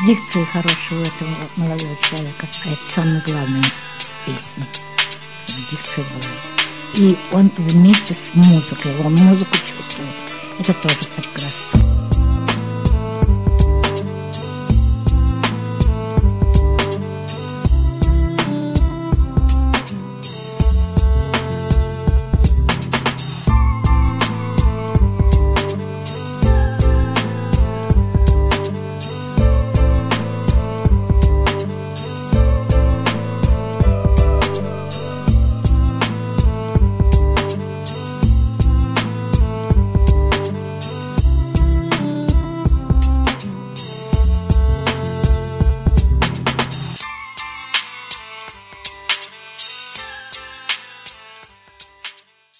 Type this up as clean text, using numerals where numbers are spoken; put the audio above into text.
дикция хорошая у этого молодого человека. А это самое главное в песне. Дикция была. И он вместе с музыкой, он музыку чувствует. Это тоже прекрасно.